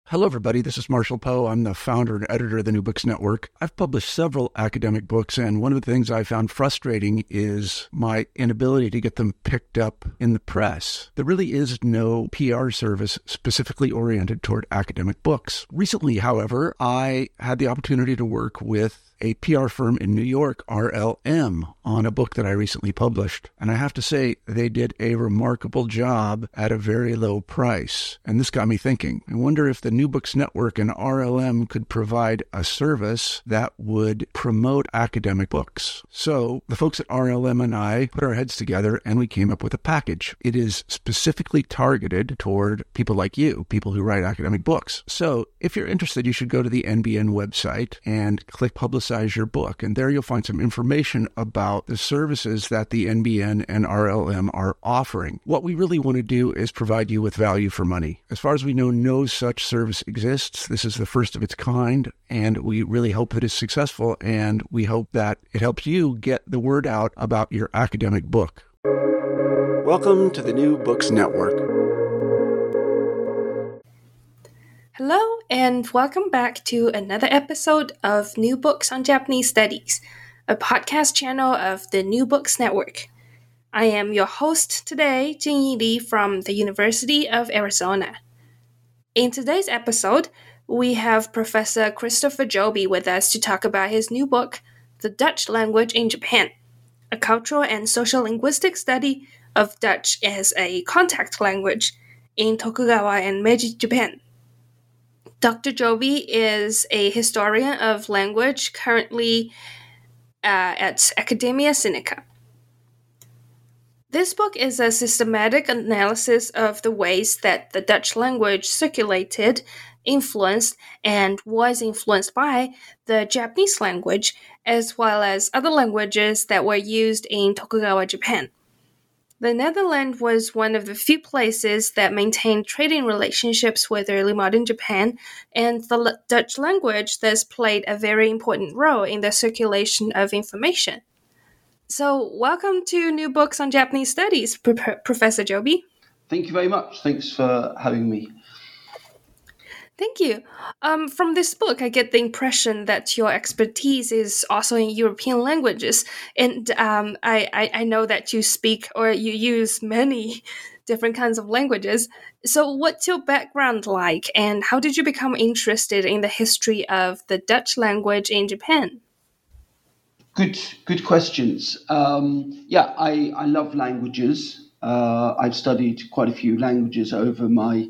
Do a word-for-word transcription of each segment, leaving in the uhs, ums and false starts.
Hello, everybody. This is Marshall Poe. I'm the founder and editor of the New Books Network. I've published several academic books, and one of the things I found frustrating is my inability to get them picked up in the press. There really is no P R service specifically oriented toward academic books. Recently, however, I had the opportunity to work with a P R firm in New York, R L M, on a book that I recently published. And I have to say, they did a remarkable job at a very low price. And this got me thinking. I wonder if the New Books Network and R L M could provide a service that would promote academic books. So the folks at R L M and I put our heads together and we came up with a package. It is specifically targeted toward people like you, people who write academic books. So if you're interested, you should go to the N B N website and click Publicize your book. And there you'll find some information about the services that the N B N and R L M are offering. What we really want to do is provide you with value for money. As far as we know, no such service exists. This is the first of its kind, and we really hope that it's successful, and we hope that it helps you get the word out about your academic book. Welcome to the New Books Network. Hello, and welcome back to another episode of New Books on Japanese Studies, a podcast channel of the New Books Network. I am your host today, Jingyi Li from the University of Arizona. In today's episode, we have Professor Christopher Joby with us to talk about his new book, The Dutch Language in Japan, a cultural and social linguistic study of Dutch as a contact language in Tokugawa and Meiji Japan. Doctor Joby is a historian of language currently uh, at Academia Sinica. This book is a systematic analysis of the ways that the Dutch language circulated, influenced, and was influenced by the Japanese language, as well as other languages that were used in Tokugawa, Japan. The Netherlands was one of the few places that maintained trading relationships with early modern Japan, and the L- Dutch language thus played a very important role in the circulation of information. So, welcome to New Books on Japanese Studies, Pro- Professor Joby. Thank you very much. Thanks for having me. Thank you. Um, from this book, I get the impression that your expertise is also in European languages, and um, I, I, I know that you speak or you use many different kinds of languages. So what's your background like, and how did you become interested in the history of the Dutch language in Japan? Good, good questions. Um, yeah, I, I love languages. Uh, I've studied quite a few languages over my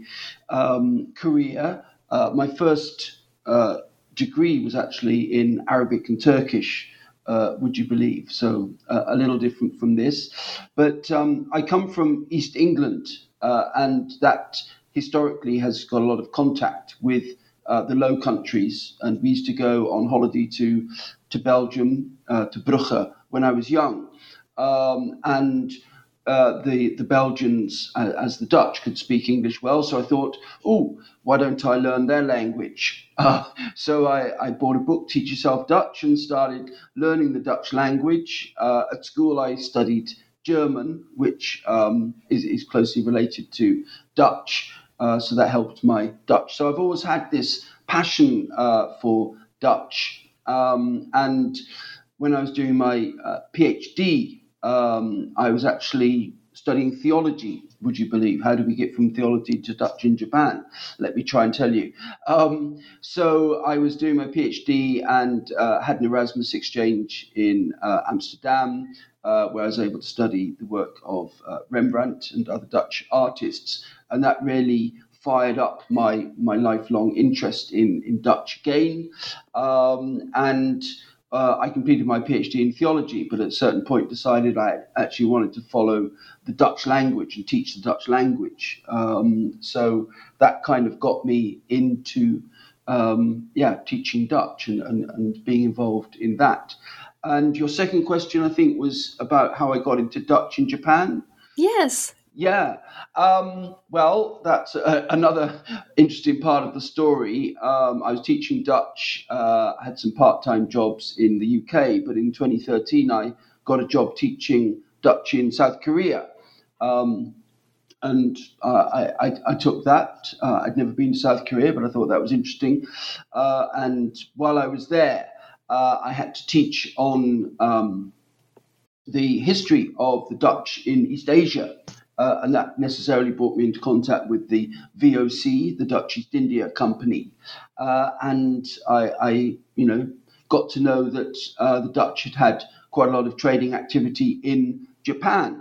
um, career. Uh, my first uh, degree was actually in Arabic and Turkish, uh, would you believe? So uh, a little different from this. But um, I come from East England, uh, and that historically has got a lot of contact with uh, the Low Countries. And we used to go on holiday to, to Belgium, uh, to Brugge, when I was young. Um, and Uh, the, the Belgians, uh, as the Dutch, could speak English well. So I thought, oh, why don't I learn their language? Uh, so I, I bought a book, Teach Yourself Dutch, and started learning the Dutch language. Uh, at school, I studied German, which um, is, is closely related to Dutch. Uh, so that helped my Dutch. So I've always had this passion uh, for Dutch. Um, and when I was doing my uh, PhD, Um, I was actually studying theology, would you believe? How do we get from theology to Dutch in Japan? Let me try and tell you. Um, so I was doing my PhD and uh, had an Erasmus exchange in uh, Amsterdam, uh, where I was able to study the work of uh, Rembrandt and other Dutch artists. And that really fired up my, my lifelong interest in, in Dutch again. Um, and Uh, I completed my PhD in theology, but at a certain point decided I actually wanted to follow the Dutch language and teach the Dutch language. Um, so that kind of got me into, um, yeah, teaching Dutch and, and, and being involved in that. And your second question, I think, was about how I got into Dutch in Japan. Yes. Yeah. Um, well, that's a, another interesting part of the story. Um, I was teaching Dutch, uh, had some part-time jobs in the U K, but in twenty thirteen, I got a job teaching Dutch in South Korea. Um, and uh, I, I, I took that. Uh, I'd never been to South Korea, but I thought that was interesting. Uh, and while I was there, uh, I had to teach on um, the history of the Dutch in East Asia. Uh, and that necessarily brought me into contact with the V O C, the Dutch East India Company. Uh, and I, I, you know, got to know that uh, the Dutch had had quite a lot of trading activity in Japan.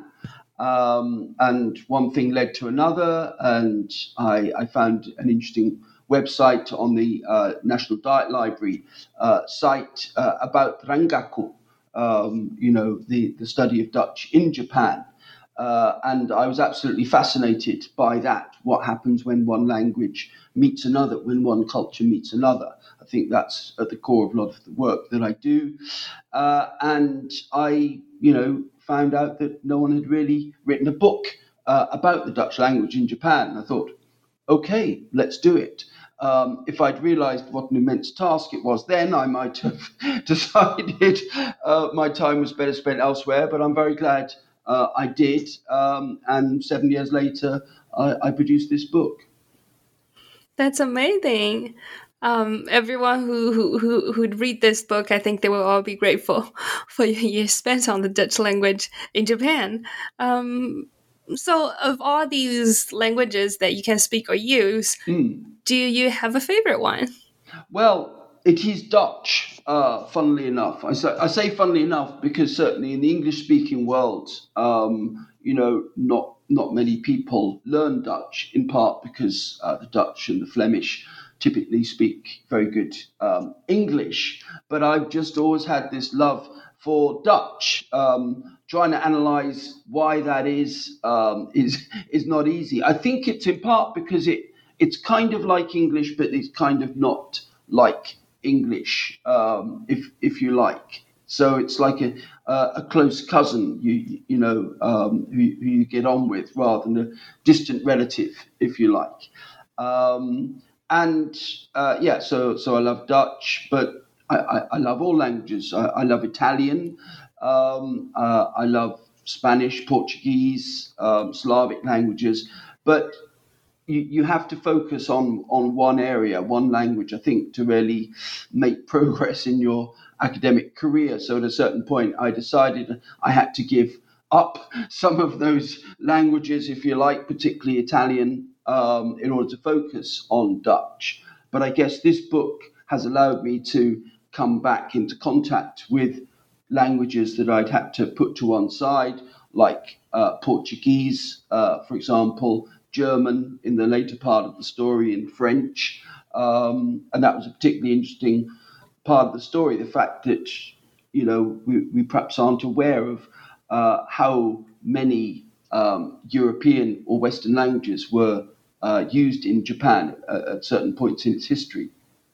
Um, and one thing led to another, and I, I found an interesting website on the uh, National Diet Library uh, site uh, about Rangaku, um, you know, the, the study of Dutch in Japan. Uh, and I was absolutely fascinated by that, what happens when one language meets another, when one culture meets another. I think that's at the core of a lot of the work that I do. Uh, and I, you know, found out that no one had really written a book uh, about the Dutch language in Japan. And I thought, okay, let's do it. Um, if I'd realized what an immense task it was then, I might have decided uh, my time was better spent elsewhere. But I'm very glad uh, I did. Um, and seven years later, I, I produced this book. That's amazing. Um, everyone who, who, who, who'd read this book, I think they will all be grateful for your years spent on the Dutch language in Japan. Um, so, of all these languages that you can speak or use, mm. do you have a favorite one? Well, it is Dutch, uh, funnily enough. I say, I say funnily enough because certainly in the English-speaking world, um, you know, not not many people learn Dutch, in part because uh, the Dutch and the Flemish typically speak very good um, English. But I've just always had this love for Dutch. Um, trying to analyze why that is um, is is not easy. I think it's in part because it it's kind of like English, but it's kind of not like English, um, if if you like. So it's like a uh, a close cousin, you you know, um, who, who you get on with, rather than a distant relative, if you like. Um, and uh, yeah, so so I love Dutch, but I, I, I love all languages. I, I love Italian. Um, uh, I love Spanish, Portuguese, um, Slavic languages, but You, you have to focus on, on one area, one language, I think, to really make progress in your academic career. So at a certain point, I decided I had to give up some of those languages, if you like, particularly Italian, um, in order to focus on Dutch. But I guess this book has allowed me to come back into contact with languages that I'd had to put to one side, like uh, Portuguese, uh, for example, German in the later part of the story, in French. Um, and that was a particularly interesting part of the story, the fact that, you know, we, we perhaps aren't aware of uh, how many um, European or Western languages were uh, used in Japan at, at certain points in its history.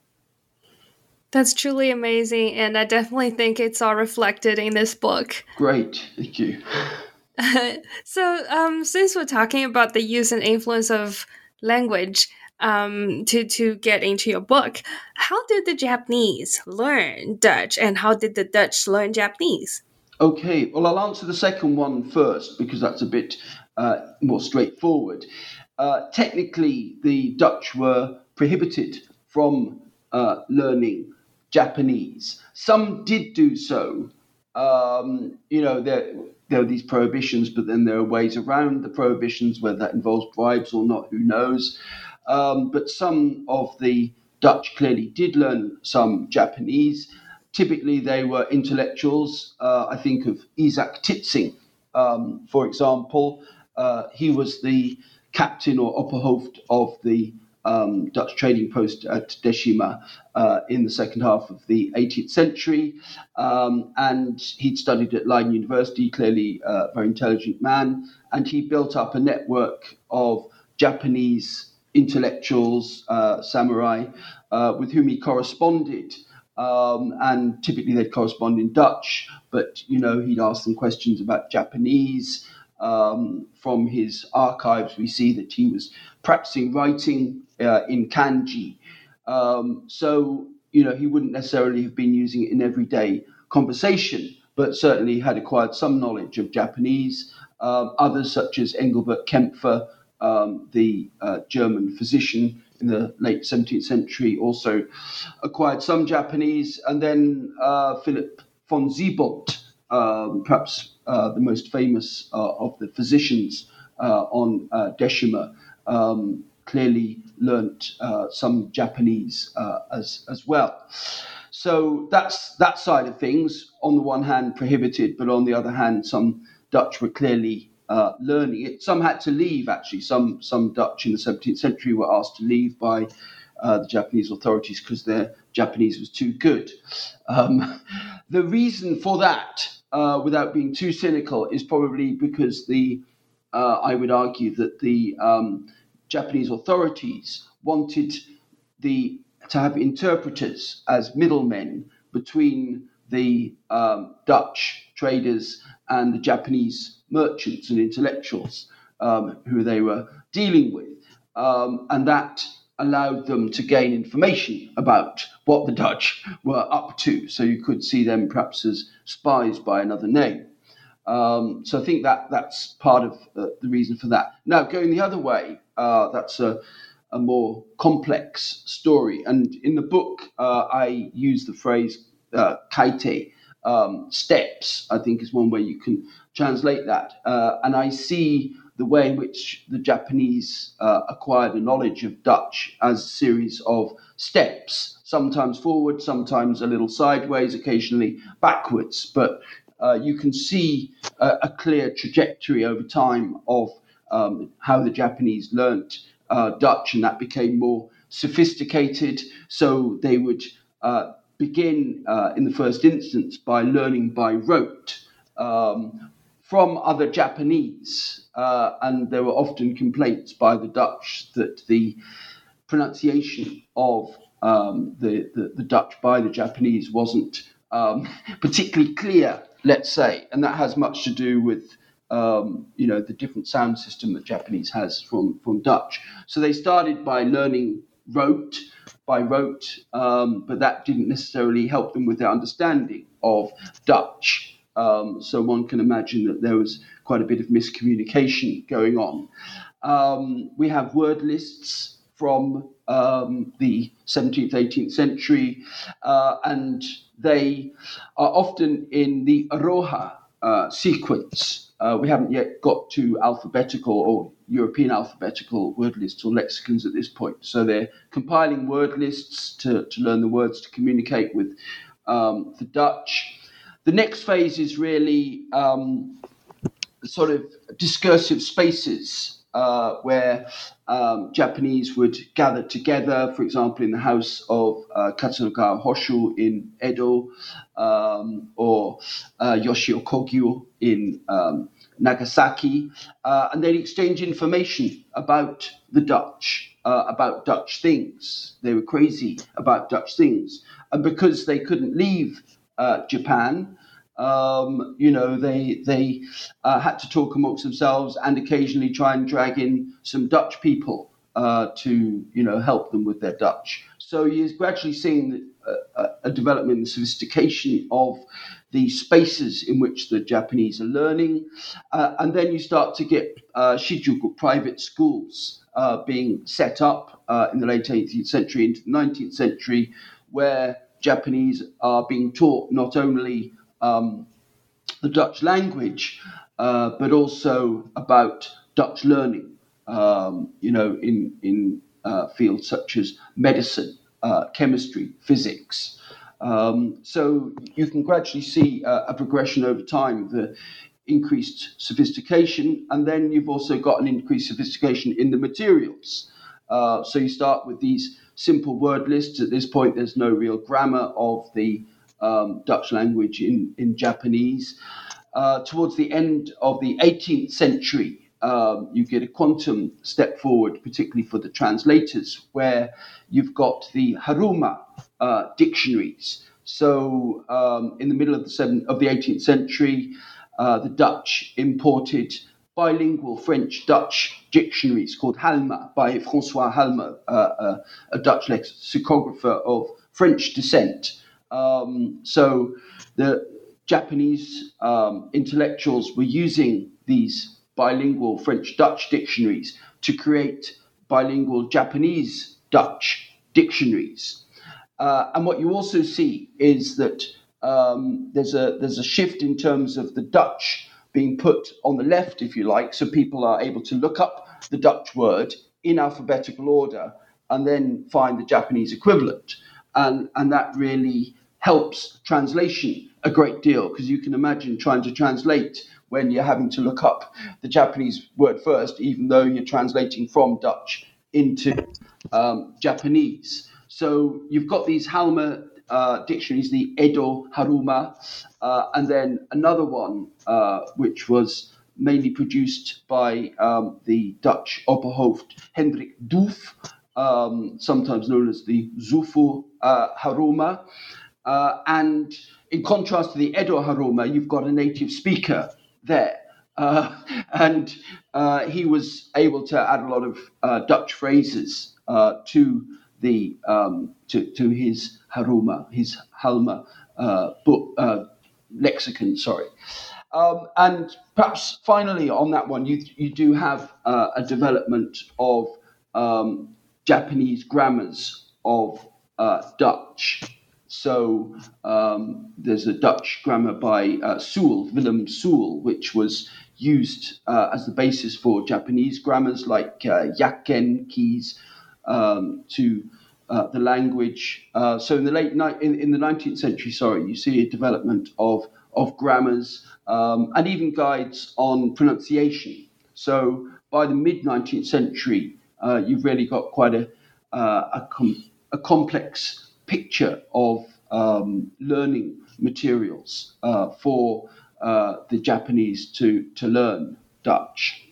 That's truly amazing, and I definitely think it's all reflected in this book. Great, thank you. So, um, since we're talking about the use and influence of language um, to, to get into your book, how did the Japanese learn Dutch, and how did the Dutch learn Japanese? Okay, well, I'll answer the second one first because that's a bit uh, more straightforward. Uh, technically, the Dutch were prohibited from uh, learning Japanese. Some did do so. Um, you know, there, there are these prohibitions, but then there are ways around the prohibitions, whether that involves bribes or not, who knows. Um, but some of the Dutch clearly did learn some Japanese. Typically, they were intellectuals. Uh, I think of Isaac Titsing, um, for example. Uh, he was the captain or opperhoofd of the um, Dutch trading post at Decima uh, in the second half of the eighteenth century. Um, and he'd studied at Leiden University, clearly a very intelligent man. And he built up a network of Japanese intellectuals, uh, samurai, uh, with whom he corresponded. Um, and typically they'd correspond in Dutch, but, you know, he'd ask them questions about Japanese. Um, from his archives, we see that he was practicing writing uh, in kanji. Um, so, you know, he wouldn't necessarily have been using it in everyday conversation, but certainly had acquired some knowledge of Japanese. Um, others, such as Engelbert Kempfer, um, the uh, German physician in the late seventeenth century, also acquired some Japanese. And then uh, Philip von Siebold, um, perhaps uh, the most famous uh, of the physicians uh, on uh, Decima, um, clearly learnt uh, some Japanese uh, as as well. So that's that side of things. On the one hand, prohibited, but on the other hand, some Dutch were clearly uh, learning it. Some had to leave, actually. Some some Dutch in the seventeenth century were asked to leave by uh, the Japanese authorities because their Japanese was too good. Um, the reason for that, uh, without being too cynical, is probably because the uh, I would argue that the um, Japanese authorities wanted the to have interpreters as middlemen between the um, Dutch traders and the Japanese merchants and intellectuals um, who they were dealing with. Um, and that allowed them to gain information about what the Dutch were up to. So you could see them perhaps as spies by another name. Um, so I think that that's part of uh, the reason for that. Now, going the other way, uh, that's a, a more complex story. And in the book, uh, I use the phrase uh, kaite, um, steps, I think is one way you can translate that. Uh, and I see the way in which the Japanese uh, acquired a knowledge of Dutch as a series of steps, sometimes forward, sometimes a little sideways, occasionally backwards. But uh, you can see a, a clear trajectory over time of um, how the Japanese learnt uh, Dutch, and that became more sophisticated. So they would uh, begin uh, in the first instance by learning by rote um, from other Japanese. Uh, and there were often complaints by the Dutch that the pronunciation of um, the, the, the Dutch by the Japanese wasn't um, particularly clear, let's say. And that has much to do with um, you know, the different sound system that Japanese has from, from Dutch. So they started by learning rote, by rote, um, but that didn't necessarily help them with their understanding of Dutch. Um, so one can imagine that there was quite a bit of miscommunication going on. Um, we have word lists from um, the seventeenth, eighteenth century, uh, and they are often in the Aroha uh, sequence. Uh, we haven't yet got to alphabetical or European alphabetical word lists or lexicons at this point. So they're compiling word lists to, to learn the words to communicate with um, the Dutch. The next phase is really um, sort of discursive spaces uh, where um, Japanese would gather together, for example, in the house of uh, Katsunogawa Hoshu in Edo, um, or uh, Yoshio Kogyo in um, Nagasaki, uh, and they'd exchange information about the Dutch, uh, about Dutch things. They were crazy about Dutch things. And because they couldn't leave uh, Japan, Um, you know, they they uh, had to talk amongst themselves and occasionally try and drag in some Dutch people uh, to, you know, help them with their Dutch. So you're gradually seeing a, a development in the sophistication of the spaces in which the Japanese are learning. Uh, and then you start to get uh, shijuku, private schools, uh, being set up uh, in the late eighteenth century into the nineteenth century, where Japanese are being taught not only Um, the Dutch language, uh, but also about Dutch learning, um, you know, in, in uh, fields such as medicine, uh, chemistry, physics. Um, so you can gradually see uh, a progression over time, the increased sophistication, and then you've also got an increased sophistication in the materials. Uh, so you start with these simple word lists. At this point, there's no real grammar of the Um, Dutch language in, in Japanese. Uh, towards the end of the eighteenth century, um, you get a quantum step forward, particularly for the translators, where you've got the Haruma uh, dictionaries. So um, in the middle of the, seven, of the eighteenth century, uh, the Dutch imported bilingual French-Dutch dictionaries called Halma by François Halma, uh, uh, a Dutch lexicographer of French descent. Um, so the Japanese um, intellectuals were using these bilingual French-Dutch dictionaries to create bilingual Japanese-Dutch dictionaries. Uh, and what you also see is that um, there's a there's a shift in terms of the Dutch being put on the left, if you like, so people are able to look up the Dutch word in alphabetical order and then find the Japanese equivalent. And, and that really helps translation a great deal, because you can imagine trying to translate when you're having to look up the Japanese word first, even though you're translating from Dutch into um, Japanese. So you've got these Halma uh, dictionaries, the Edo Haruma, uh, and then another one uh, which was mainly produced by um, the Dutch Opperhoofd Hendrik Doof, um, sometimes known as the Zufu uh, Haruma. Uh, and in contrast to the Edo Haruma, you've got a native speaker there. Uh, and uh, he was able to add a lot of uh, Dutch phrases uh, to the um, to, to his Haruma, his Halma uh, book uh, lexicon. Sorry, um, and perhaps finally on that one, you you do have uh, a development of um, Japanese grammars of uh, Dutch. So um, there's a Dutch grammar by uh, Sewell, Willem Sewell, which was used uh, as the basis for Japanese grammars like uh, yakken keys um, to uh, the language. Uh, so in the late ni- in, in the nineteenth century, sorry, you see a development of of grammars um, and even guides on pronunciation. So by the mid nineteenth century, uh, you've really got quite a uh, a, com- a complex picture of um, learning materials uh, for uh, the Japanese to, to learn Dutch.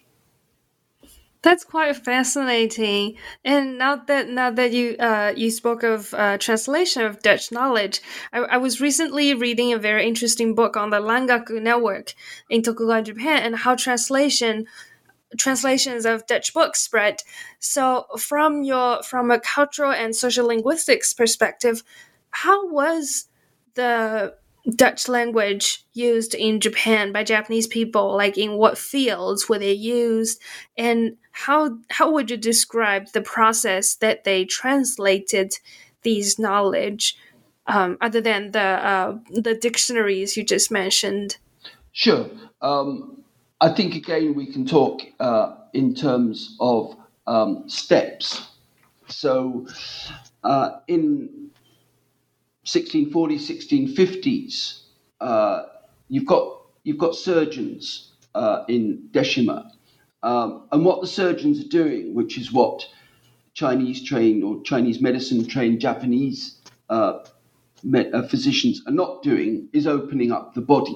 That's quite fascinating. And now that now that you uh, you spoke of uh, translation of Dutch knowledge, I, I was recently reading a very interesting book on the Langaku network in Tokugawa, Japan, and how translation translations of Dutch books spread. So, from your from a cultural and social linguistics perspective, how was the Dutch language used in Japan by Japanese people? Like, in what fields were they used, and how how would you describe the process that they translated these knowledge, um, other than the uh, the dictionaries you just mentioned? Sure. Um, I think again we can talk uh, in terms of um, steps. So uh, in sixteen forties, sixteen fifties, uh, you've got you've got surgeons uh, in Deshima, um, and what the surgeons are doing, which is what Chinese trained or Chinese medicine trained Japanese uh, med- uh, physicians are not doing, is opening up the body,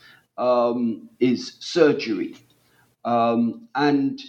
um, is surgery, um, and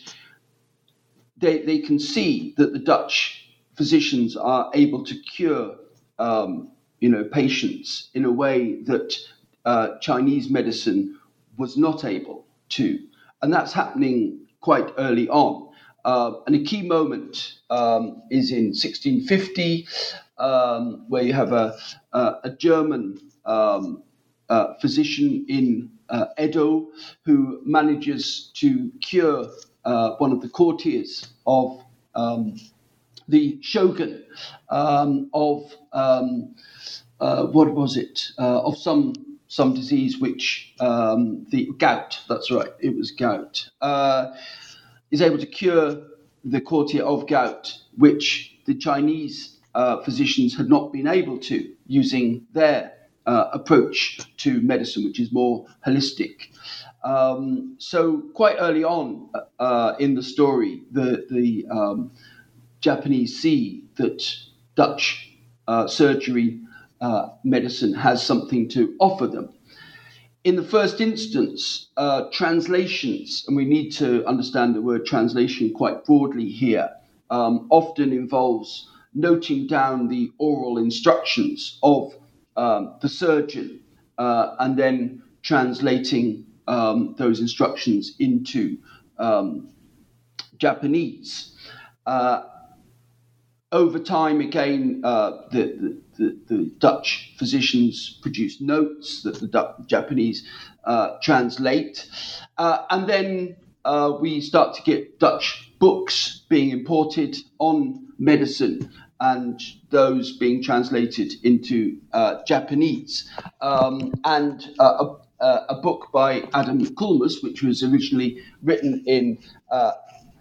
they they can see that the Dutch physicians are able to cure um, you know patients in a way that uh, Chinese medicine was not able to, and that's happening quite early on. Uh, and a key moment um, is in sixteen fifty, um, where you have a a, a German um, uh, physician in uh, Edo who manages to cure uh, one of the courtiers of um, the shogun um, of um, uh, what was it uh, of some some disease which um, the gout. That's right, it was gout. Uh, is able to cure the courtier of gout, which the Chinese uh, physicians had not been able to, using their uh, approach to medicine, which is more holistic. Um, so quite early on uh, in the story, the the um, Japanese see that Dutch uh, surgery uh, medicine has something to offer them. In the first instance, uh, translations, and we need to understand the word translation quite broadly here, um, often involves noting down the oral instructions of um, the surgeon uh, and then translating um, those instructions into um, Japanese. Uh, over time, again, uh, the, the, the Dutch physicians produce notes that the Du- Japanese uh, translate. Uh, and then uh, we start to get Dutch books being imported on medicine and those being translated into uh, Japanese. Um, and uh, a, a book by Adam Kulmus, which was originally written in, uh,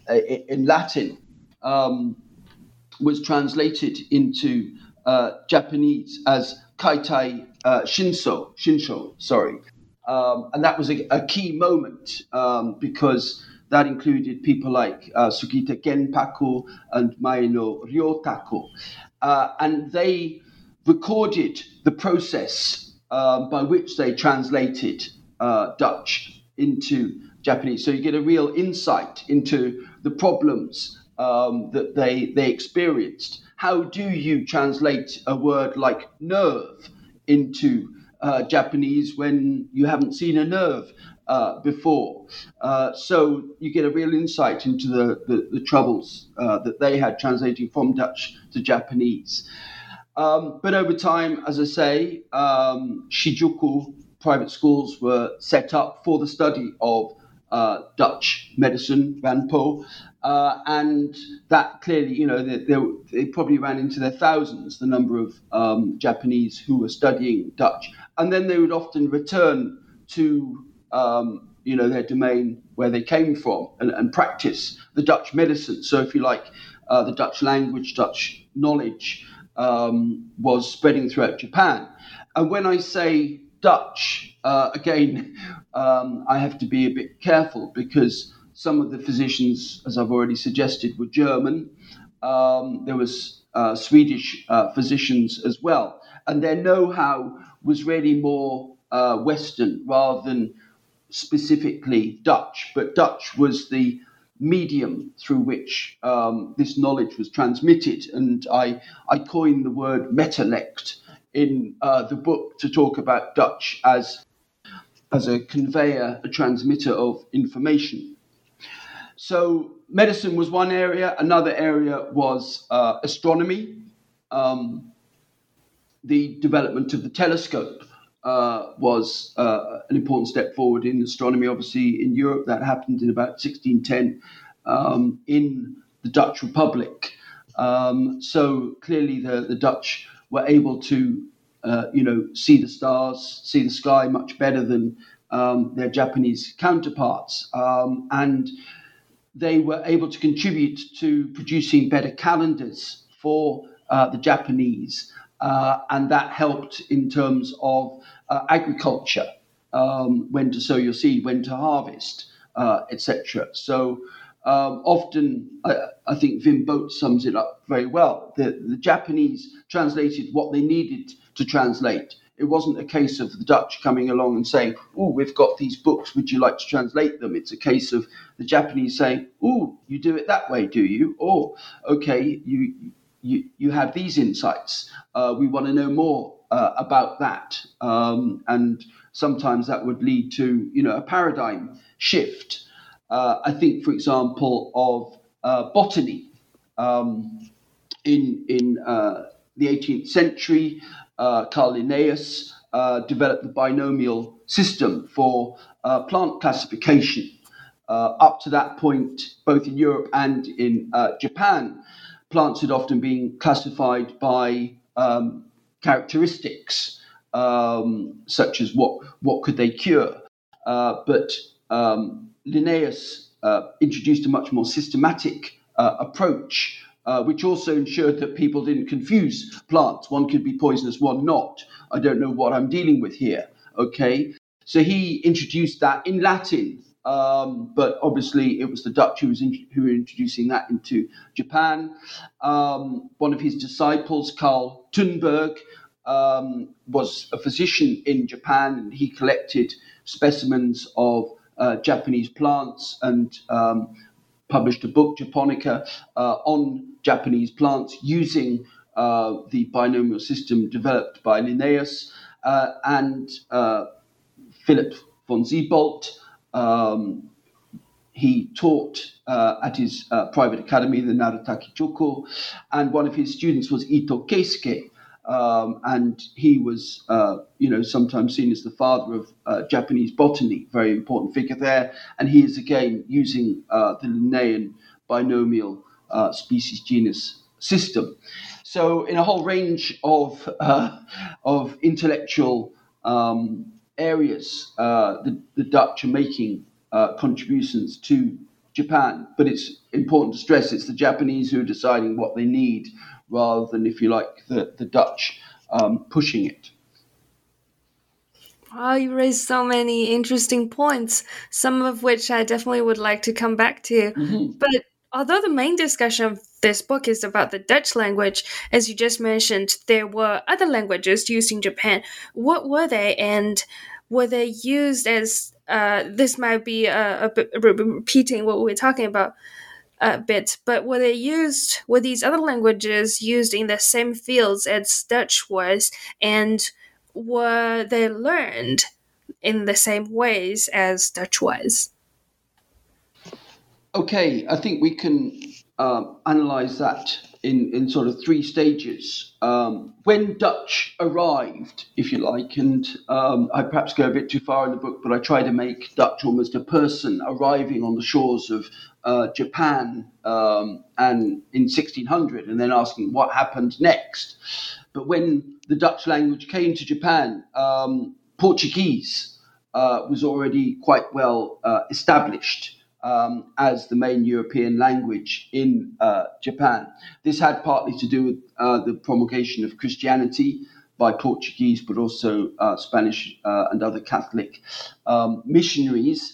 in Latin, um, was translated into uh, Japanese as Kaitai uh, Shinso, Shinsho, sorry. Um, and that was a, a key moment um, because that included people like uh, Sugita Genpaku and Maeno Ryotako. Uh, and they recorded the process um, by which they translated uh, Dutch into Japanese. So you get a real insight into the problems um, that they they experienced. How do you translate a word like nerve into uh, Japanese when you haven't seen a nerve uh, before? Uh, so you get a real insight into the, the, the troubles uh, that they had translating from Dutch to Japanese. Um, but over time, as I say, um, Shijuku private schools were set up for the study of uh, Dutch medicine, Ranpo, uh, and that clearly, you know, they, they, they probably ran into their thousands, the number of um, Japanese who were studying Dutch. And then they would often return to, um, you know, their domain where they came from and, and practice the Dutch medicine. So if you like, uh, the Dutch language, Dutch knowledge, Um, was spreading throughout Japan. And when I say Dutch, uh, again, um, I have to be a bit careful because some of the physicians, as I've already suggested, were German. Um, there was uh, Swedish uh, physicians as well. And their know-how was really more uh, Western rather than specifically Dutch. But Dutch was the medium through which um, this knowledge was transmitted. And I, I coined the word metalect in uh, the book to talk about Dutch as, as a conveyor, a transmitter of information. So medicine was one area. Another area was uh, astronomy, um, the development of the telescope. Uh, was uh, an important step forward in astronomy. Obviously, in Europe, that happened in about sixteen ten um, in the Dutch Republic. Um, so clearly, the, the Dutch were able to, uh, you know, see the stars, see the sky much better than um, their Japanese counterparts, um, and they were able to contribute to producing better calendars for uh, the Japanese. Uh, and that helped in terms of uh, agriculture, um, when to sow your seed, when to harvest, uh, et cetera. So um, often, I, I think Wim Boot sums it up very well. The, the Japanese translated what they needed to translate. It wasn't a case of the Dutch coming along and saying, "Oh, we've got these books, would you like to translate them?" It's a case of the Japanese saying, "Oh, you do it that way, do you? Oh, okay, you you, you have these insights. Uh, we want to know more uh, about that." Um, and sometimes that would lead to, you know, a paradigm shift. Uh, I think, for example, of uh, botany. Um, in in uh, the eighteenth century, uh, Carl Linnaeus uh, developed the binomial system for uh, plant classification. Uh, up to that point, both in Europe and in uh, Japan, plants had often been classified by um, characteristics, um, such as what what could they cure. Uh, but um, Linnaeus uh, introduced a much more systematic uh, approach, uh, which also ensured that people didn't confuse plants. One could be poisonous, one not. I don't know what I'm dealing with here. Okay, so he introduced that in Latin. Um, but obviously, it was the Dutch who was in, who were introducing that into Japan. Um, one of his disciples, Karl Thunberg, um, was a physician in Japan, and he collected specimens of uh, Japanese plants and um, published a book, Japonica, uh, on Japanese plants using uh, the binomial system developed by Linnaeus, uh, and uh, Philip von Siebold. Um, he taught uh, at his uh, private academy, the Narutaki Choko, and one of his students was Ito Keisuke. Um, and he was, uh, you know, sometimes seen as the father of uh, Japanese botany, very important figure there. And he is again using uh, the Linnaean binomial uh, species genus system. So, in a whole range of uh, of intellectual um, areas, uh, the, the Dutch are making uh, contributions to Japan. But it's important to stress it's the Japanese who are deciding what they need, rather than, if you like, the, the Dutch um, pushing it. Wow, you raised so many interesting points, some of which I definitely would like to come back to. Mm-hmm. But although the main discussion of this book is about the Dutch language, as you just mentioned, there were other languages used in Japan. What were they, and were they used as, uh, this might be a, a bit repeating what we were talking about, a bit, but were they used, were these other languages used in the same fields as Dutch was, and were they learned in the same ways as Dutch was? Okay, I think we can uh, analyze that in, in sort of three stages. Um, when Dutch arrived, if you like, and um, I perhaps go a bit too far in the book, but I try to make Dutch almost a person arriving on the shores of uh, Japan um, and in sixteen hundred, and then asking what happened next. But when the Dutch language came to Japan, um, Portuguese uh, was already quite well uh, established Um, as the main European language in uh, Japan. This had partly to do with uh, the promulgation of Christianity by Portuguese, but also uh, Spanish uh, and other Catholic um, missionaries,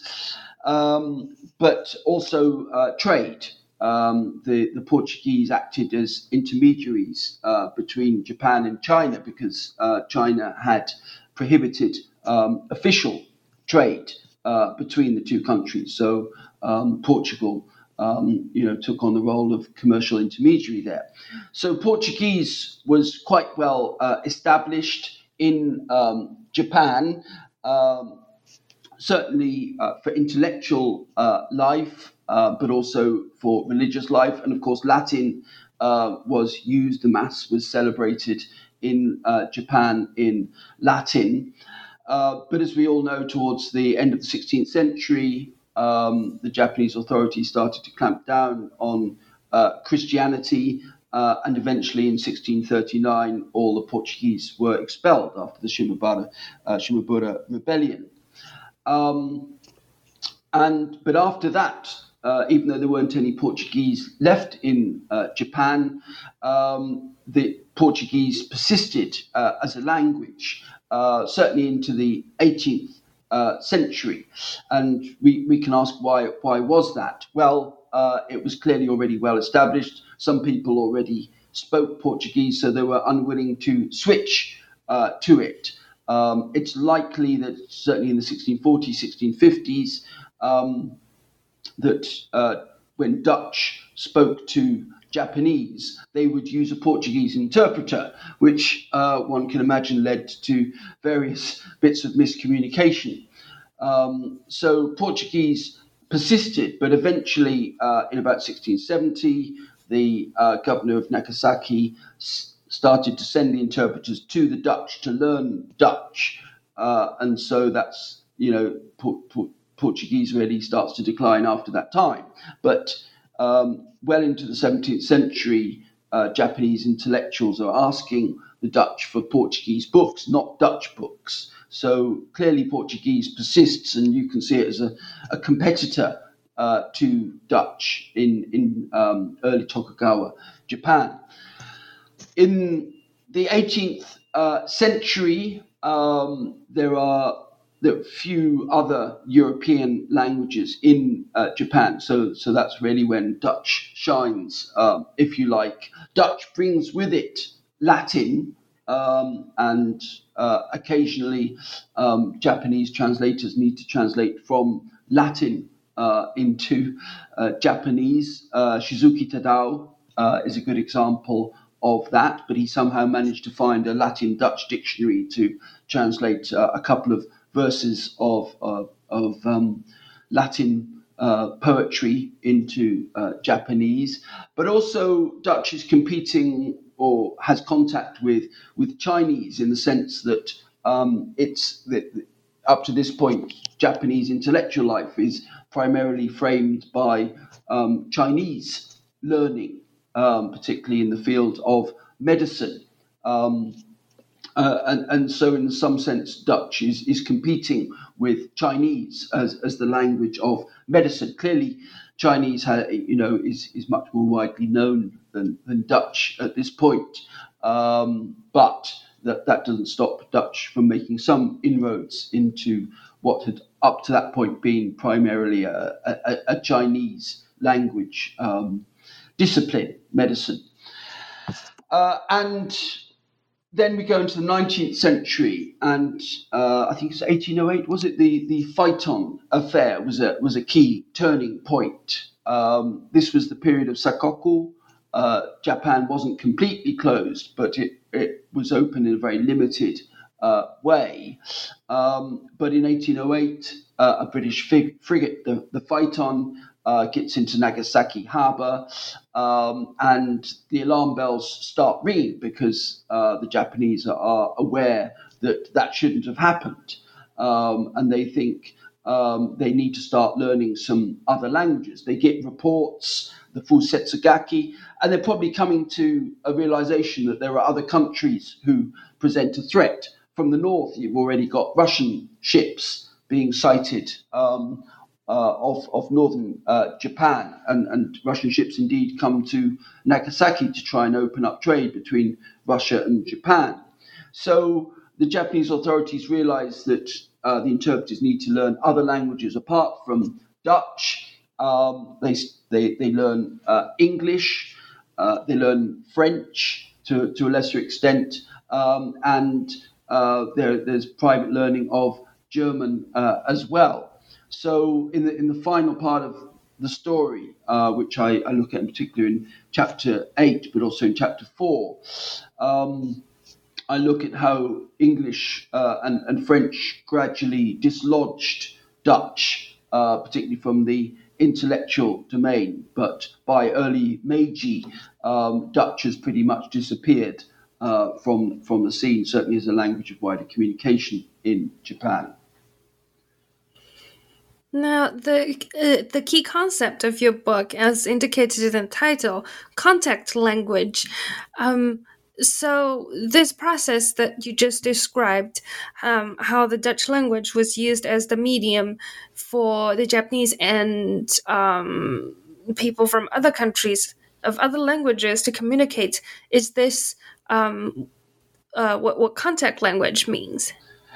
um, but also uh, trade. Um, the, the Portuguese acted as intermediaries uh, between Japan and China, because uh, China had prohibited um, official trade uh, between the two countries. So Um, Portugal, um, you know, took on the role of commercial intermediary there. So Portuguese was quite well uh, established in um, Japan, um, certainly uh, for intellectual uh, life, uh, but also for religious life. And of course, Latin uh, was used, the Mass was celebrated in uh, Japan in Latin. Uh, but as we all know, towards the end of the sixteenth century, Um, the Japanese authorities started to clamp down on uh, Christianity, uh, and eventually in sixteen thirty-nine, all the Portuguese were expelled after the Shimabara, uh, Shimabura rebellion. Um, and but after that, uh, even though there weren't any Portuguese left in uh, Japan, um, the Portuguese persisted uh, as a language, uh, certainly into the eighteenth Uh, century. And we, we can ask why why was that? Well, uh, it was clearly already well established. Some people already spoke Portuguese, so they were unwilling to switch uh, to it. Um, it's likely that certainly in the sixteen forties, sixteen fifties, um, that uh, when Dutch spoke to Japanese, they would use a Portuguese interpreter, which uh, one can imagine led to various bits of miscommunication. Um, so Portuguese persisted, but eventually uh, in about sixteen seventy, the uh, governor of Nagasaki s- started to send the interpreters to the Dutch to learn Dutch. Uh, and so that's, you know, por- por- Portuguese really starts to decline after that time. But um, well into the seventeenth century, uh, Japanese intellectuals are asking the Dutch for Portuguese books, not Dutch books. So clearly Portuguese persists, and you can see it as a, a competitor uh, to Dutch in, in um, early Tokugawa Japan. In the eighteenth uh, century, um, there are there are few other European languages in uh, Japan. So, so that's really when Dutch shines, um, if you like. Dutch brings with it Latin, um, and uh, occasionally um, Japanese translators need to translate from Latin uh, into uh, Japanese. Uh, Shizuki Tadao uh, is a good example of that, but he somehow managed to find a Latin-Dutch dictionary to translate uh, a couple of verses of uh, of um, Latin uh, poetry into uh, Japanese, but also Dutch is competing or has contact with with Chinese in the sense that um, it's that up to this point, Japanese intellectual life is primarily framed by um, Chinese learning, um, particularly in the field of medicine. Um, uh, and, and so, in some sense, Dutch is, is competing with Chinese as, as the language of medicine. Clearly, Chinese, ha, you know, is, is much more widely known than, than Dutch at this point. Um, but that, that doesn't stop Dutch from making some inroads into what had up to that point been primarily a, a, a Chinese language um, discipline, medicine. Uh, and then we go into the nineteenth century, and uh, I think it's eighteen oh eight, was it? The, the Phaeton affair was a, was a key turning point. Um, this was the period of Sakoku. Uh, Japan wasn't completely closed, but it, it was open in a very limited uh, way. Um, but in eighteen oh eight, uh, a British fig- frigate, the, the Phaeton, uh, gets into Nagasaki harbor, um, and the alarm bells start ringing because uh, the Japanese are aware that that shouldn't have happened. Um, and they think um, they need to start learning some other languages. They get reports, the Fusetsugaki, and they're probably coming to a realization that there are other countries who present a threat. From the north, you've already got Russian ships being sighted um, uh, of, of northern uh, Japan, and, and Russian ships indeed come to Nagasaki to try and open up trade between Russia and Japan. So the Japanese authorities realize that uh, the interpreters need to learn other languages apart from Dutch. Um, they, they, they learn uh, English, uh, they learn French to, to a lesser extent, um, and uh, there, there's private learning of German uh, as well. So in the in the final part of the story, uh, which I, I look at in particular in chapter eight, but also in chapter four, um, I look at how English uh, and, and French gradually dislodged Dutch, uh, particularly from the intellectual domain. But by early Meiji, um, Dutch has pretty much disappeared uh, from, from the scene, certainly as a language of wider communication in Japan. Now, the uh, the key concept of your book, as indicated in the title, contact language. Um, so this process that you just described, um, how the Dutch language was used as the medium for the Japanese and um, people from other countries of other languages to communicate, is this um, uh, what, what contact language means?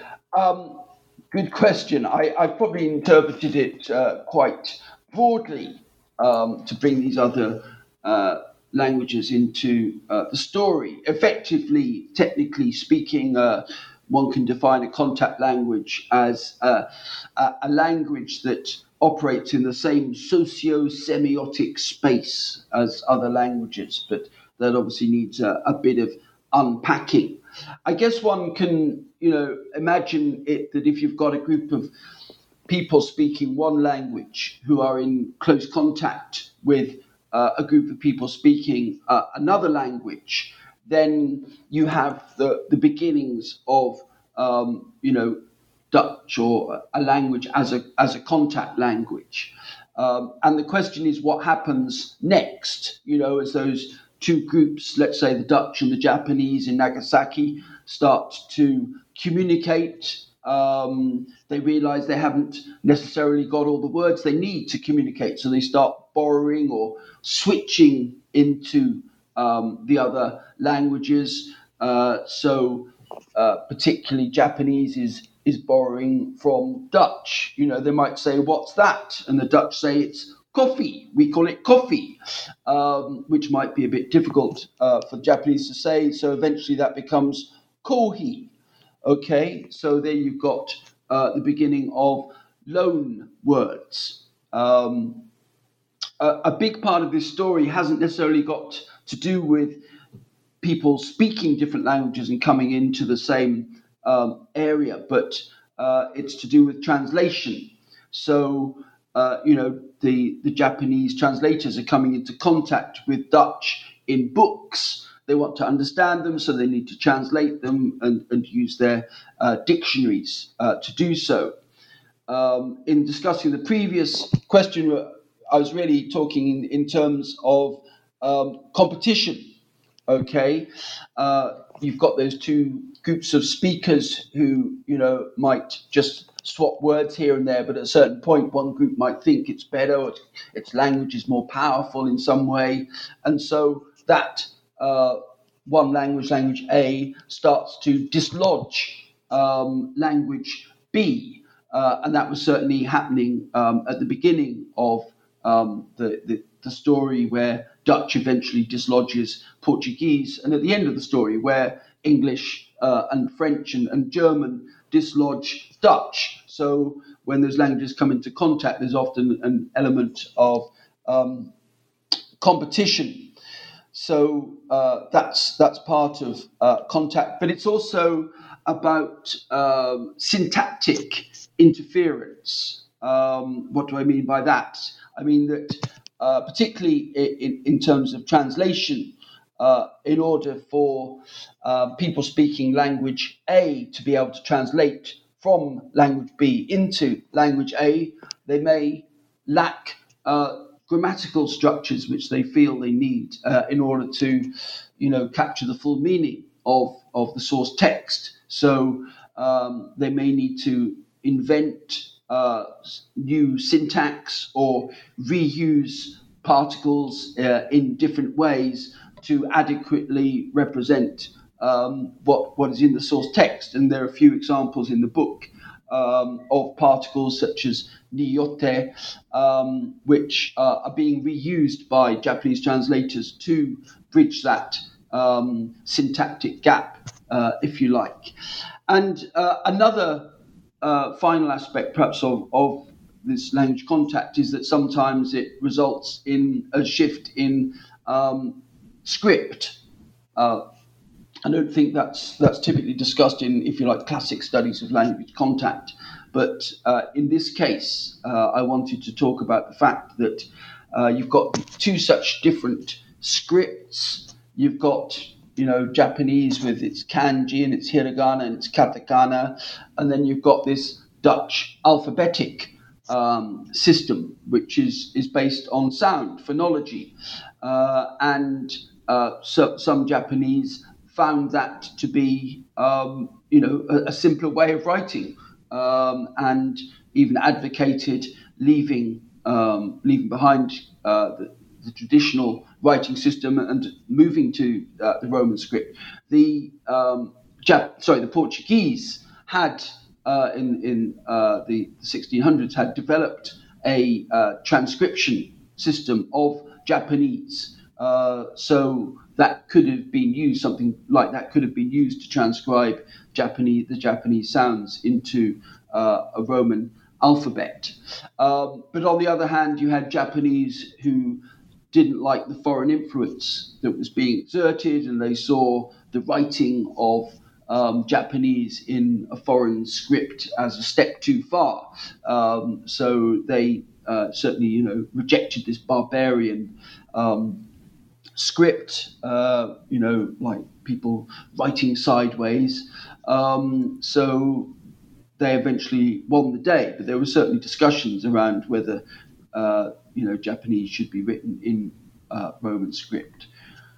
Um, good question. I, I've probably interpreted it uh, quite broadly um, to bring these other uh, languages into uh, the story. Effectively, technically speaking, uh, one can define a contact language as uh, a, a language that operates in the same socio-semiotic space as other languages, but that obviously needs a, a bit of unpacking. I guess one can, you know, imagine it that if you've got a group of people speaking one language who are in close contact with uh, a group of people speaking uh, another language, then you have the, the beginnings of, um, you know, Dutch or a language as a as a contact language. Um, and the question is what happens next, you know, as those two groups, let's say the Dutch and the Japanese in Nagasaki, start to communicate. Um, they realize they haven't necessarily got all the words they need to communicate, so they start borrowing or switching into um, the other languages. Uh, so uh, particularly Japanese is is borrowing from Dutch. You know, they might say, "What's that?" And the Dutch say, "It's coffee." We call it coffee, um, which might be a bit difficult uh, for the Japanese to say. So eventually that becomes kohi. Okay, so there you've got uh, the beginning of loan words. Um, a, a big part of this story hasn't necessarily got to do with people speaking different languages and coming into the same um, area, but uh, it's to do with translation. So, uh, you know, the, the Japanese translators are coming into contact with Dutch in books. They want to understand them, so they need to translate them and, and use their uh, dictionaries uh, to do so. Um, in discussing the previous question, I was really talking in, in terms of um, competition. Okay, uh, you've got those two groups of speakers who, you know, might just swap words here and there, but at a certain point, one group might think it's better, or its language is more powerful in some way, and so that uh, one language, language A, starts to dislodge um, language B, uh, and that was certainly happening um, at the beginning of um, the, the the story where Dutch eventually dislodges Portuguese, and at the end of the story where English uh, and French and, and German dislodge Dutch. So when those languages come into contact, there's often an element of um, competition. So uh, that's that's part of uh, contact, but it's also about um, syntactic interference. Um, what do I mean by that? I mean that uh, particularly in, in terms of translation, uh, in order for uh, people speaking language A to be able to translate from language B into language A, they may lack uh, grammatical structures which they feel they need uh, in order to, you know, capture the full meaning of, of the source text. So um, they may need to invent uh, new syntax or reuse particles uh, in different ways to adequately represent um, what, what is in the source text. And there are a few examples in the book um, of particles such as niyote, um, which uh, are being reused by Japanese translators to bridge that um, syntactic gap, uh, if you like. And uh, another uh, final aspect, perhaps, of, of this language contact is that sometimes it results in a shift in um, script. Uh, I don't think that's that's typically discussed in, if you like, classic studies of language contact. But uh, in this case, uh, I wanted to talk about the fact that uh, you've got two such different scripts. You've got, you know, Japanese with its kanji and its hiragana and its katakana, and then you've got this Dutch alphabetic um, system, which is, is based on sound, phonology. Uh, and uh, so, some Japanese found that to be, um, you know, a, a simpler way of writing, um, and even advocated leaving um, leaving behind uh, the, the traditional writing system and moving to uh, the Roman script. The um, Jap- sorry, the Portuguese had uh, in in uh, the sixteen hundreds had developed a uh, transcription system of Japanese. Uh, so that could have been used, something like that could have been used to transcribe Japanese, the Japanese sounds into uh, a Roman alphabet. Um, but on the other hand, you had Japanese who didn't like the foreign influence that was being exerted, and they saw the writing of um, Japanese in a foreign script as a step too far. Um, so they uh, certainly, you know, rejected this barbarian um, script, uh, you know, like people writing sideways. Um, so they eventually won the day, but there were certainly discussions around whether, uh, you know, Japanese should be written in uh, Roman script.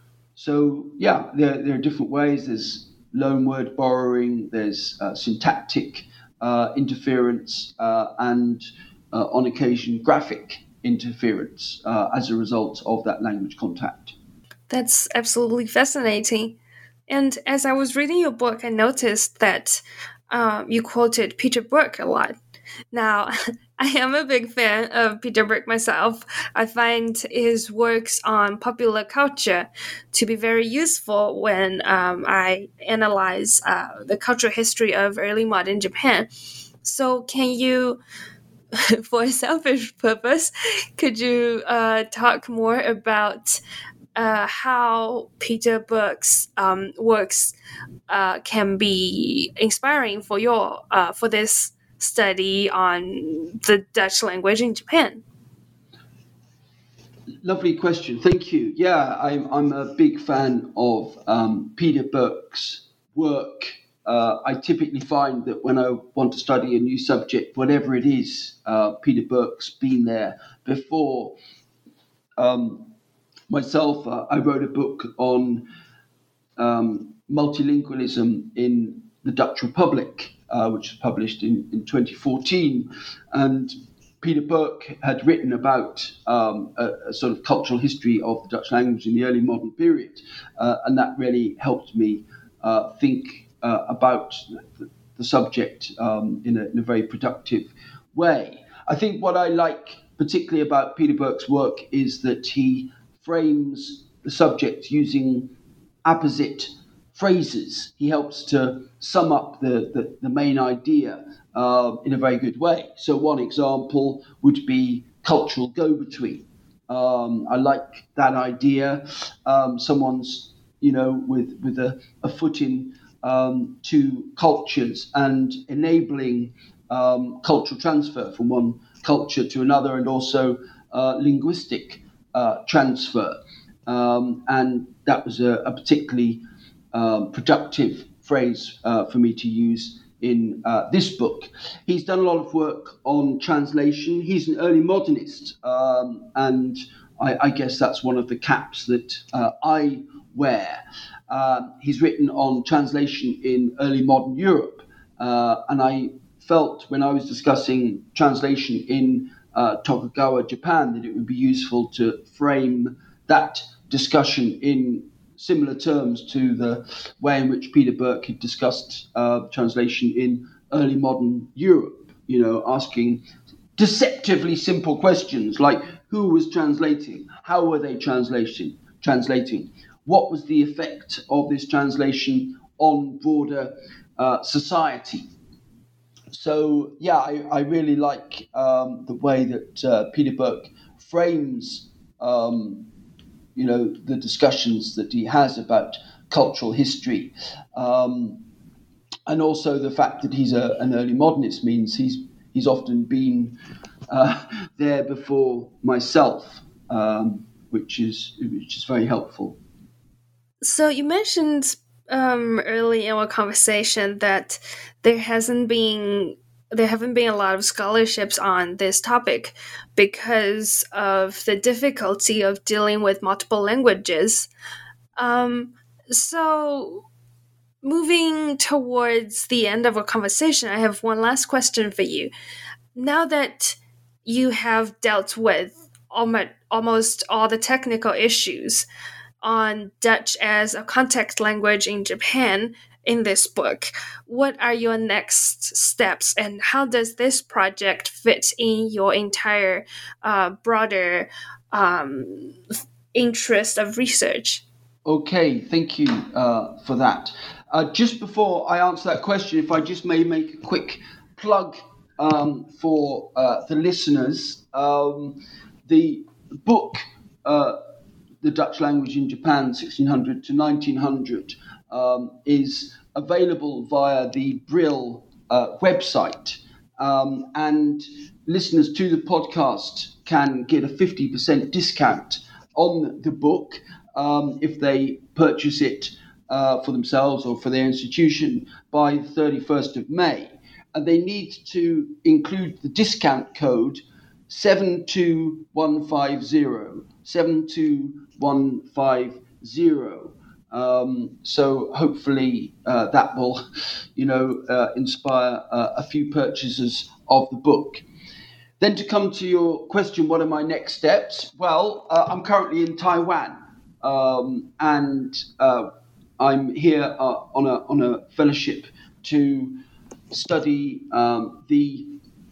So, yeah, there, there are different ways. There's loan word borrowing, there's uh, syntactic uh, interference, uh, and uh, on occasion graphic interference uh, as a result of that language contact. That's absolutely fascinating. And as I was reading your book, I noticed that um, you quoted Peter Brook a lot. Now, I am a big fan of Peter Brook myself. I find his works on popular culture to be very useful when um, I analyze uh, the cultural history of early modern Japan. So can you, for a selfish purpose, could you uh, talk more about Uh, how Peter Brook's um, works uh, can be inspiring for your uh, for this study on the Dutch language in Japan? Lovely question. Thank you. Yeah, I'm, I'm a big fan of um, Peter Burke's work. Uh, I typically find that when I want to study a new subject, whatever it is, uh, Peter Burke's been there before. Um, myself, uh, I wrote a book on um, multilingualism in the Dutch Republic, uh, which was published in, in twenty fourteen. And Peter Burke had written about um, a, a sort of cultural history of the Dutch language in the early modern period. Uh, and that really helped me uh, think uh, about the, the subject um, in, a, in a very productive way. I think what I like particularly about Peter Burke's work is that he frames the subject using apposite phrases. He helps to sum up the, the, the main idea uh, in a very good way. So one example would be cultural go-between. Um, I like that idea. Um, someone's, you know, with, with a, a foot in um, two cultures and enabling um, cultural transfer from one culture to another, and also uh, linguistic uh, transfer. Um, and that was a, a particularly um, productive phrase uh, for me to use in uh, this book. He's done a lot of work on translation. He's an early modernist, um, and I, I guess that's one of the caps that uh, I wear. Uh, he's written on translation in early modern Europe, uh, and I felt when I was discussing translation in uh, Tokugawa, Japan, that it would be useful to frame that discussion in similar terms to the way in which Peter Burke had discussed uh, translation in early modern Europe, you know, asking deceptively simple questions like who was translating, how were they translating, translating, what was the effect of this translation on broader uh, society. So, yeah, I, I really like um, the way that uh, Peter Burke frames um, you know, the discussions that he has about cultural history. Um, and also the fact that he's a, an early modernist means he's he's often been uh, there before myself, um, which is which is very helpful. So you mentioned um, early in our conversation that there hasn't been there haven't been a lot of scholarships on this topic because of the difficulty of dealing with multiple languages. Um, so moving towards the end of our conversation, I have one last question for you. Now that you have dealt with almost all the technical issues on Dutch as a contact language in Japan in this book, what are your next steps, and how does this project fit in your entire uh, broader um, interest of research? Okay, thank you uh, for that. Uh, just before I answer that question, if I just may make a quick plug um, for uh, the listeners, um, the book, uh, The Dutch Language in Japan, sixteen hundred to nineteen hundred, um, is available via the Brill uh, website. Um, and listeners to the podcast can get a fifty percent discount on the book um, if they purchase it uh, for themselves or for their institution by the thirty-first of May. And they need to include the discount code seven two one five zero, seven two one five zero. Um, so hopefully uh, that will, you know, uh, inspire uh, a few purchasers of the book. Then to come to your question, what are my next steps? Well, uh, I'm currently in Taiwan, um, and uh, I'm here uh, on a on a fellowship to study um, the,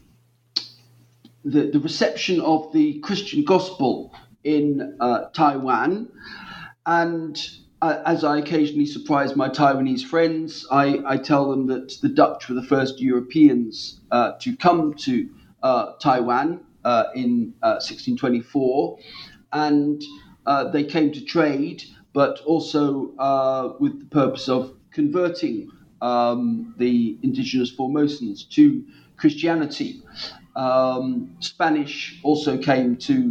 the the reception of the Christian gospel in uh, Taiwan. And uh, as I occasionally surprise my Taiwanese friends, I, I tell them that the Dutch were the first Europeans uh, to come to uh, Taiwan uh, in uh, sixteen twenty-four, and uh, they came to trade, but also uh, with the purpose of converting um, the indigenous Formosans to Christianity. Um, Spanish also came to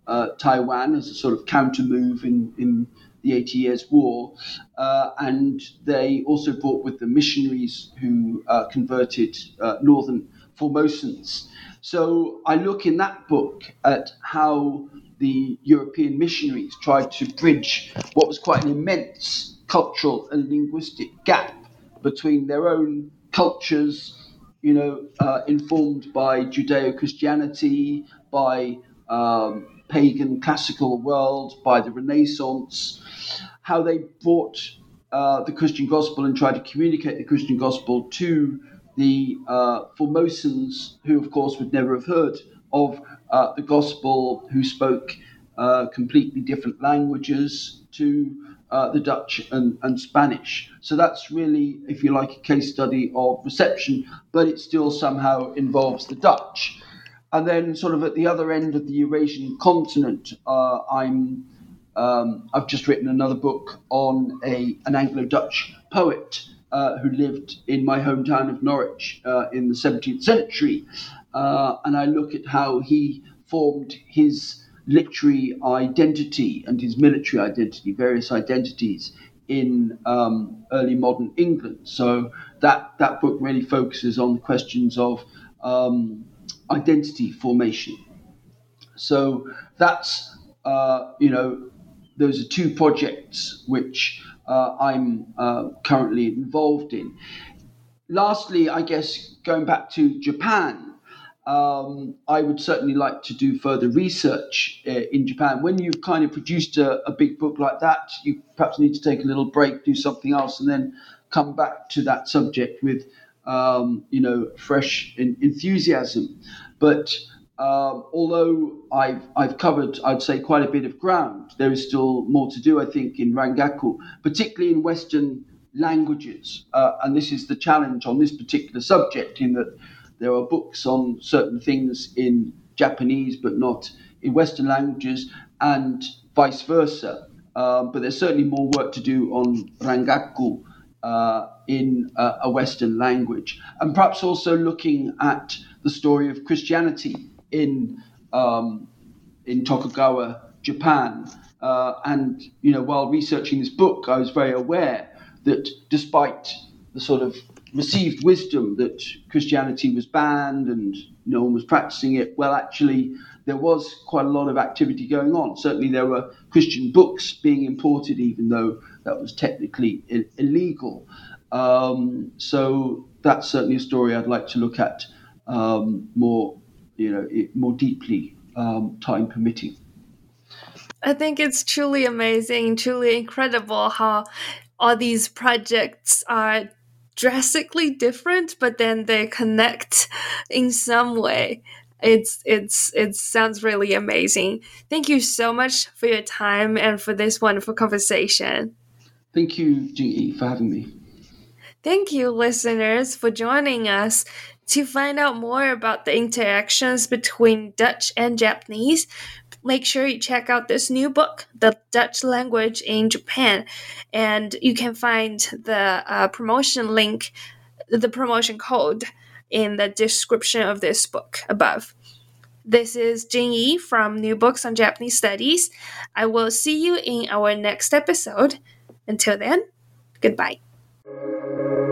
uh, Taiwan as a sort of counter move in, in the Eighty Years' War. Uh, and they also brought with them missionaries who uh, converted uh, northern Formosans. So I look in that book at how the European missionaries tried to bridge what was quite an immense cultural and linguistic gap between their own cultures, you know, uh, informed by Judeo-Christianity, by um, pagan classical world, by the Renaissance, how they brought uh, the Christian gospel and tried to communicate the Christian gospel to the uh, Formosans, who, of course, would never have heard of uh, the gospel, who spoke uh, completely different languages to uh, the Dutch and, and Spanish. So that's really, if you like, a case study of reception, but it still somehow involves the Dutch. And then sort of at the other end of the Eurasian continent, uh, I'm, um, I've just written another book on a an Anglo-Dutch poet uh, who lived in my hometown of Norwich uh, in the seventeenth century. Uh, and I look at how he formed his literary identity and his military identity, various identities in um, early modern England. So that, that book really focuses on the questions of um, identity formation. So that's, uh, you know, those are two projects which uh, I'm uh, currently involved in. Lastly, I guess going back to Japan, um, I would certainly like to do further research uh, in Japan. When you've kind of produced a, a big book like that, you perhaps need to take a little break, do something else, and then come back to that subject with, um, you know, fresh in, enthusiasm. But uh, although I've I've covered, I'd say, quite a bit of ground, there is still more to do, I think, in Rangaku, particularly in Western languages. Uh, and this is the challenge on this particular subject, in that there are books on certain things in Japanese, but not in Western languages, and vice versa. Uh, but there's certainly more work to do on Rangaku uh, in uh, a Western language. And perhaps also looking at the story of Christianity in um, in Tokugawa, Japan. Uh, and, you know, while researching this book, I was very aware that despite the sort of received wisdom that Christianity was banned and no one was practicing it, well, actually, there was quite a lot of activity going on. Certainly there were Christian books being imported, even though that was technically I- illegal. Um, so that's certainly a story I'd like to look at um, more, you know, it, more deeply, um, time permitting. I think it's truly amazing, truly incredible how all these projects are drastically different, but then they connect in some way. It's it's it sounds really amazing. Thank you so much for your time and for this wonderful conversation. Thank you, Jing-Yi, for having me. Thank you, listeners, for joining us. To find out more about the interactions between Dutch and Japanese, make sure you check out this new book, The Dutch Language in Japan. And you can find the uh, promotion link, the promotion code in the description of this book above. This is Jing-Yi from New Books on Japanese Studies. I will see you in our next episode. Until then, goodbye.